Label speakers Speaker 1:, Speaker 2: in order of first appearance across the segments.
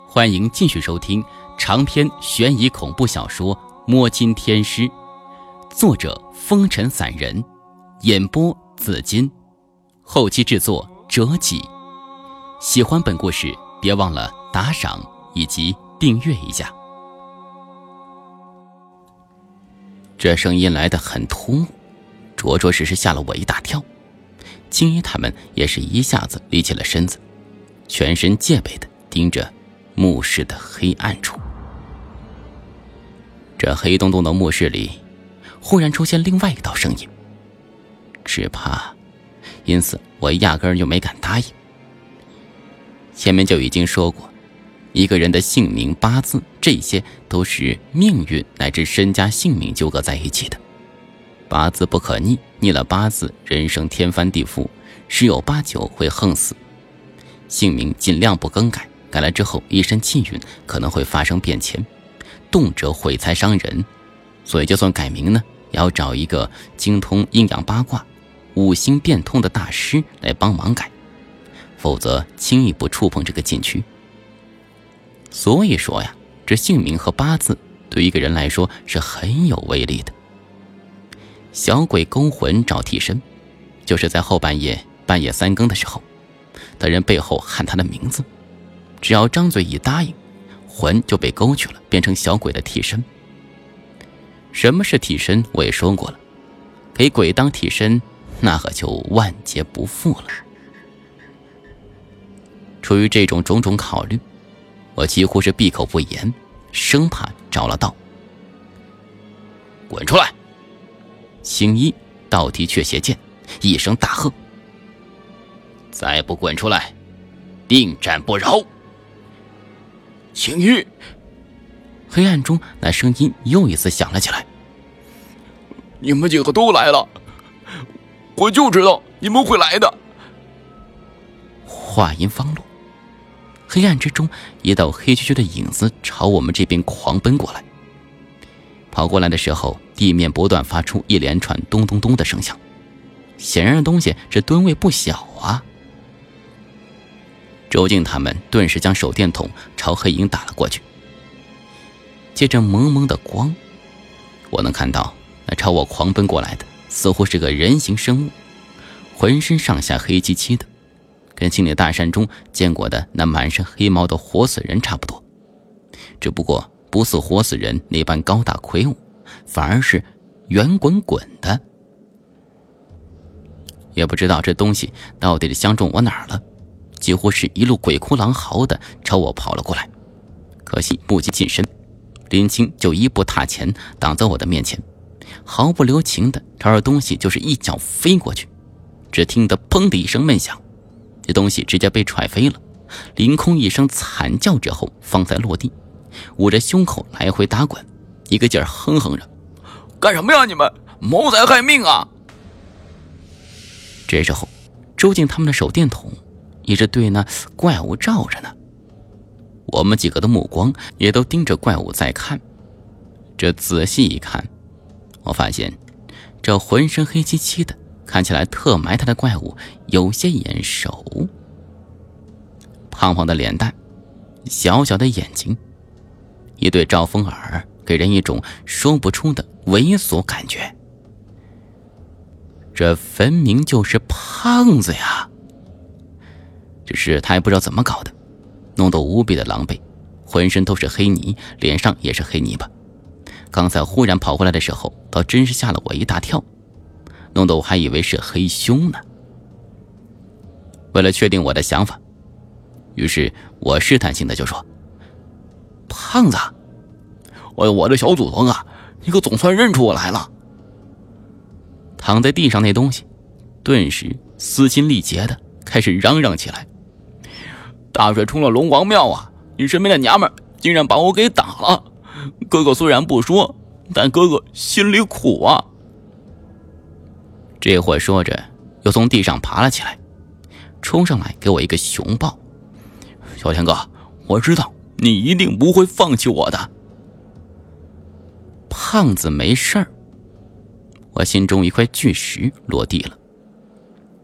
Speaker 1: 欢迎继续收听长篇悬疑恐怖小说《摸金天师》，作者风尘散人，演播紫金，后期制作折戟。喜欢本故事别忘了打赏以及订阅一下。这声音来得很突兀，着实是吓了我一大跳。青衣他们也是一下子立起了身子，全身戒备地盯着墓室的黑暗处。这黑洞洞的墓室里忽然出现另外一道声音，只怕因此我压根儿就没敢答应。前面就已经说过，一个人的姓名、八字，这些都是命运乃至身家性命纠葛在一起的。八字不可逆，逆了八字，人生天翻地覆，十有八九会横死。姓名尽量不更改，改了之后一身气运可能会发生变迁，动辄毁财伤人。所以就算改名呢，也要找一个精通阴阳八卦、五行变通的大师来帮忙改，否则轻易不触碰这个禁区。所以说呀，这姓名和八字对一个人来说是很有威力的。小鬼勾魂找替身，就是在后半夜3更的时候，的人背后喊他的名字，只要张嘴一答应，魂就被勾去了，变成小鬼的替身。什么是替身我也说过了，给鬼当替身，那可就万劫不复了。出于这种种种考虑，我几乎是闭口不言，生怕着了道。滚出来！青衣倒提却邪剑，一声大喝，再不滚出来，定斩不饶！青衣！黑暗中那声音又一次响了起来。
Speaker 2: 你们几个都来了，我就知道你们会来的。
Speaker 1: 话音方落，黑暗之中一道黑黢黢的影子朝我们这边狂奔过来。跑过来的时候，地面不断发出一连串咚咚咚的声响，显然的东西这吨位不小啊。周静他们顿时将手电筒朝黑影打了过去，借着蒙蒙的光，我能看到那朝我狂奔过来的似乎是个人形生物，浑身上下黑漆漆的，跟青岭大山中见过的那满身黑毛的活死人差不多，只不过不似活死人那般高大魁梧，反而是圆滚滚的。也不知道这东西到底是相中我哪儿了，几乎是一路鬼哭狼嚎的朝我跑了过来。可惜不及近身，林青就一步踏前挡在我的面前，毫不留情的朝着东西就是一脚飞过去。只听得砰的一声闷响，这东西直接被踹飞了，凌空一声惨叫之后方才落地，捂着胸口来回打滚，一个劲儿哼哼着，
Speaker 2: 干什么呀你们，谋财害命啊！
Speaker 1: 这时候周静他们的手电筒一直对那怪物照着呢，我们几个的目光也都盯着怪物在看。这仔细一看，我发现这浑身黑漆漆的，看起来特埋汰的怪物有些眼熟。胖胖的脸蛋，小小的眼睛，一对招风耳，给人一种说不出的猥琐感觉。这分明就是胖子呀！只是他也不知道怎么搞的，弄得无比的狼狈，浑身都是黑泥，脸上也是黑泥巴。刚才忽然跑过来的时候，倒真是吓了我一大跳，弄得我还以为是黑凶呢。为了确定我的想法，于是我试探性的就说：胖子，
Speaker 2: 我的小祖宗啊，你可总算认出我来了。
Speaker 1: 躺在地上那东西顿时撕心裂肺的开始嚷嚷起来：
Speaker 2: 大水冲了龙王庙啊，你身边的娘们竟然把我给打了，哥哥虽然不说，但哥哥心里苦啊。
Speaker 1: 这会说着又从地上爬了起来，冲上来给我一个熊抱。
Speaker 2: 小天哥，我知道你一定不会放弃我的。
Speaker 1: 胖子没事儿，我心中一块巨石落地了。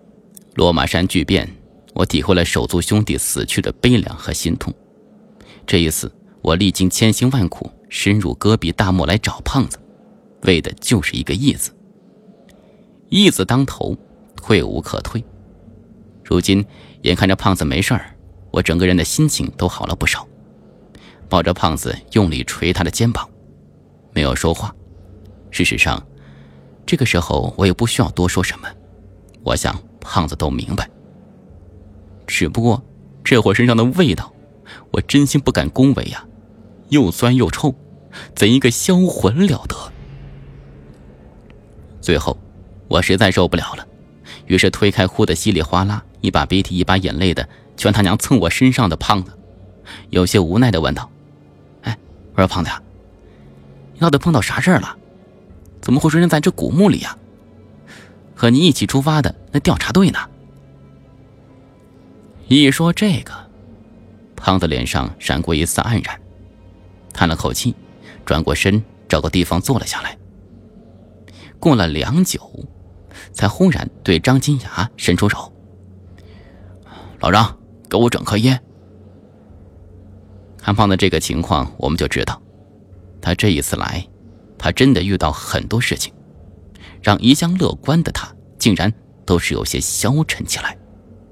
Speaker 1: 落马山巨变，我体会了手足兄弟死去的悲凉和心痛。 这一次我历经千辛万苦，深入戈壁大漠来找胖子，为的就是一个义字。义字当头，退无可退。如今眼看着胖子没事儿，我整个人的心情都好了不少。抱着胖子用力捶他的肩膀，没有说话。事实上这个时候我也不需要多说什么，我想胖子都明白。只不过这会儿身上的味道，我真心不敢恭维啊，又酸又臭，怎一个销魂了得。最后我实在受不了了，于是推开哭得稀里哗啦，一把鼻涕一把眼泪的全他娘蹭我身上的胖子，有些无奈的问道：我说胖子呀，你到底碰到啥事儿了？怎么会出现在这古墓里呀？和你一起出发的那调查队呢？一说这个，胖子脸上闪过一丝黯然，叹了口气，转过身找个地方坐了下来。过了良久，才忽然对张金牙伸出手：老张，给我整颗烟。看胖子这个情况，我们就知道他这一次来，他真的遇到很多事情，让一向乐观的他竟然都是有些消沉起来。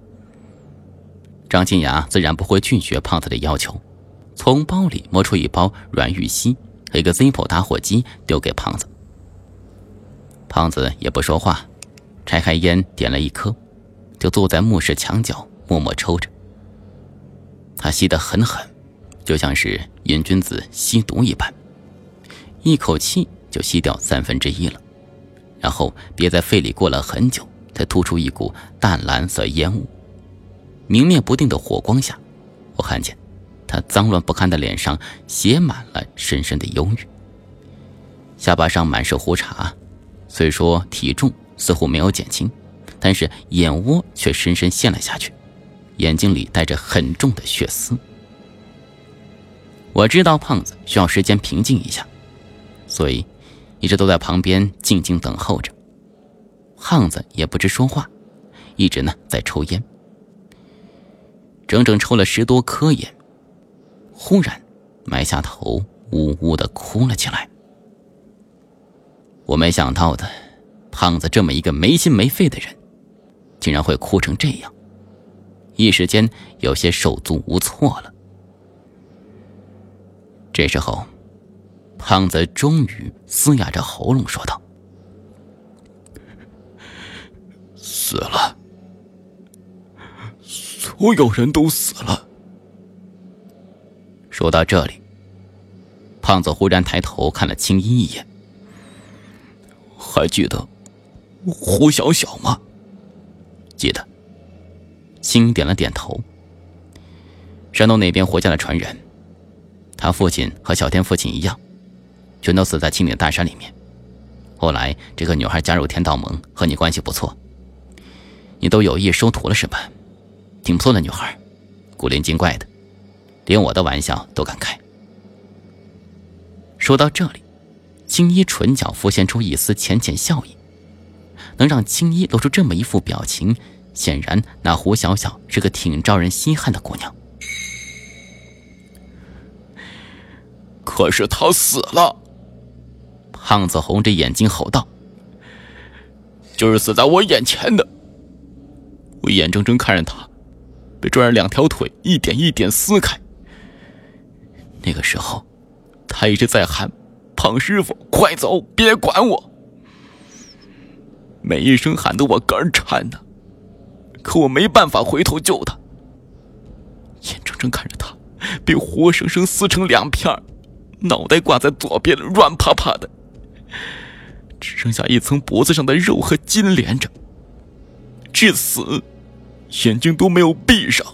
Speaker 1: 张金牙自然不会拒绝胖子的要求，从包里摸出一包软玉溪和一个 Zippo 打火机丢给胖子。胖子也不说话，拆开烟点了一颗，就坐在墓室墙角默默抽着。他吸得很狠，就像是瘾君子吸毒一般，一口气就吸掉1/3了，然后憋在肺里过了很久，才吐出一股淡蓝色烟雾。明灭不定的火光下，我看见他脏乱不堪的脸上写满了深深的忧郁，下巴上满是胡茬，虽说体重似乎没有减轻，但是眼窝却深深陷了下去，眼睛里带着很重的血丝。我知道胖子需要时间平静一下，所以一直都在旁边静静等候着。胖子也不知说话，一直呢在抽烟，整整抽了10多颗烟，忽然埋下头呜呜地哭了起来。我没想到的，胖子这么一个没心没肺的人，竟然会哭成这样，一时间有些手足无措了。这时候胖子终于嘶哑着喉咙说道：
Speaker 2: 死了，所有人都死了。
Speaker 1: 说到这里，胖子忽然抬头看了青衣一眼：
Speaker 2: 还记得胡小小吗？
Speaker 1: 记得。青衣点了点头。山东那边活下的传人，他父亲和小天父亲一样，全都死在青岭大山里面。后来这个女孩加入天道盟，和你关系不错，你都有意收徒了是吧？挺不错的女孩，古灵精怪的，连我的玩笑都敢开。说到这里，青衣唇角浮现出一丝浅浅笑意，能让青衣露出这么一副表情，显然那胡小小是个挺招人稀罕的姑娘。
Speaker 2: 可是他死了！
Speaker 1: 胖子红着眼睛吼道：
Speaker 2: 就是死在我眼前的。我眼睁睁看着他被拽着2条腿一点一点撕开。那个时候他一直在喊：胖师傅快走，别管我。每一声喊得我肝颤呢，可我没办法回头救他。眼睁睁看着他被活生生撕成2片，脑袋挂在左边，软趴趴的，只剩下一层脖子上的肉和筋连着，至死眼睛都没有闭上。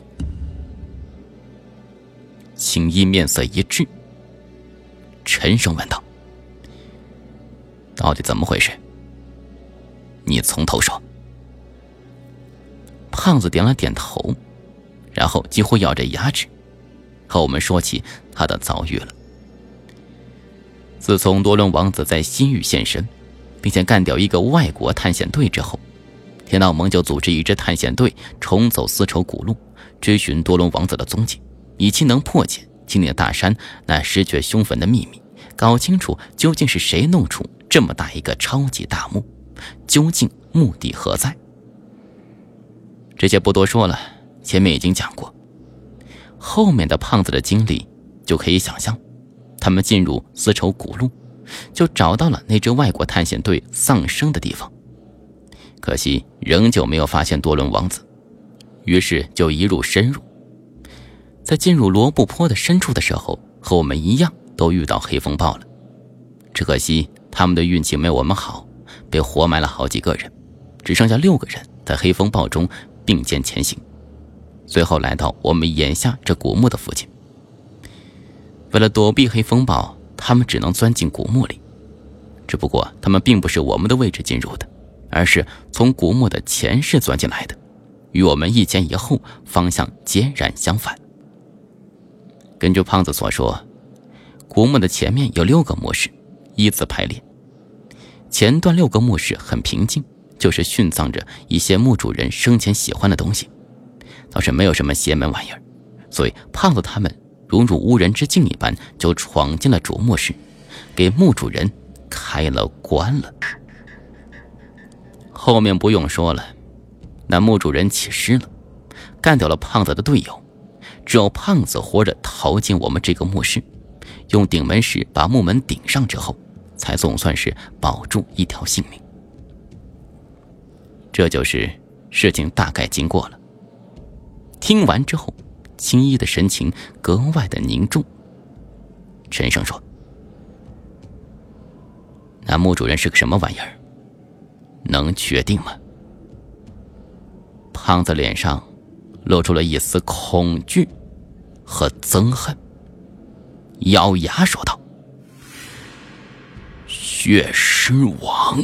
Speaker 1: 青衣面色一滞，沉声问道：到底怎么回事？你从头说。胖子点了点头，然后几乎咬着牙齿和我们说起他的遭遇了。自从多伦王子在西域现身，并且干掉一个外国探险队之后，天道盟就组织一支探险队重走丝绸古路，追寻多伦王子的踪迹，以期能破解清点大山那失却凶坟的秘密，搞清楚究竟是谁弄出这么大一个超级大墓，究竟目的何在。这些不多说了，前面已经讲过。后面的胖子的经历就可以想象，他们进入丝绸古路，就找到了那支外国探险队丧生的地方。可惜仍旧没有发现多伦王子，于是就一路深入。在进入罗布泊的深处的时候，和我们一样都遇到黑风暴了。只可惜他们的运气没有我们好，被活埋了好几个人，只剩下6个人在黑风暴中并肩前行，最后来到我们眼下这古墓的附近。为了躲避黑风暴，他们只能钻进古墓里。只不过他们并不是我们的位置进入的，而是从古墓的前室钻进来的，与我们一前一后，方向截然相反。根据胖子所说，古墓的前面有6个墓室，依次排列。前段6个墓室很平静，就是殉葬着一些墓主人生前喜欢的东西，倒是没有什么邪门玩意儿。所以胖子他们如入无人之境一般，就闯进了主墓室，给墓主人开了棺了。后面不用说了，那墓主人起尸了，干掉了胖子的队友，只有胖子活着逃进我们这个墓室，用顶门石把木门顶上之后，才总算是保住一条性命。这就是事情大概经过了。听完之后，青衣的神情格外的凝重。陈生说：“那墓主人是个什么玩意儿？能确定吗？”胖子脸上露出了一丝恐惧和憎恨，咬牙说道：“血尸王。”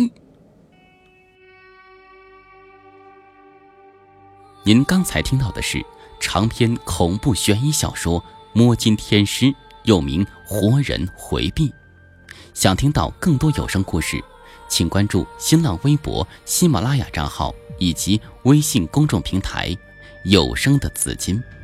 Speaker 1: 您刚才听到的是长篇恐怖悬疑小说《摸金天师》，又名《活人回避》。想听到更多有声故事，请关注新浪微博、喜马拉雅账号以及微信公众平台有声的紫金。